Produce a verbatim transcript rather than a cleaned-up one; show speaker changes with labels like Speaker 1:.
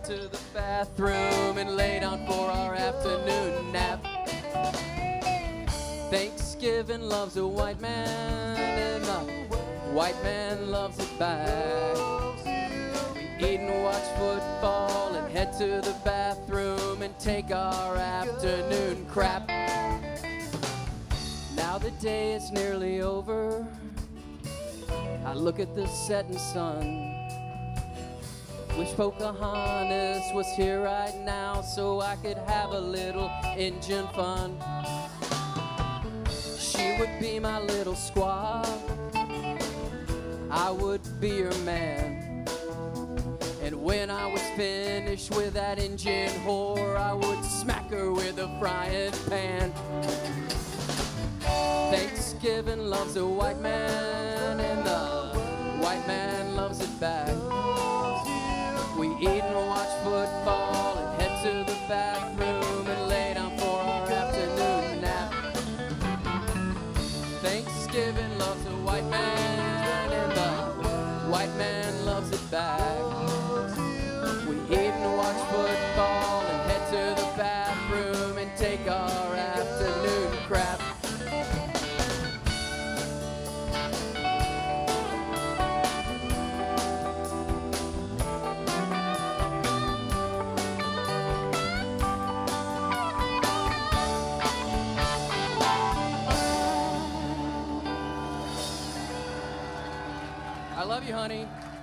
Speaker 1: head to the bathroom and lay down for our afternoon nap. Thanksgiving loves a white man, and the white man loves it back. We eat and watch football and head to the bathroom and take our afternoon crap. Now the day is nearly over. I look at the setting sun. Wish Pocahontas was here right now so I could have a little Injun fun. She would be my little squaw, I would be her man. And when I was finished with that Injun whore, I would smack her with a frying pan. Thanksgiving loves a white man, and the white man loves it back. We eat and watch football and head to the bathroom and lay down for our afternoon nap. Thanksgiving loves a white man, and the white man loves it back. We eat and watch football and head to the bathroom and take our afternoon crap. I love you, honey.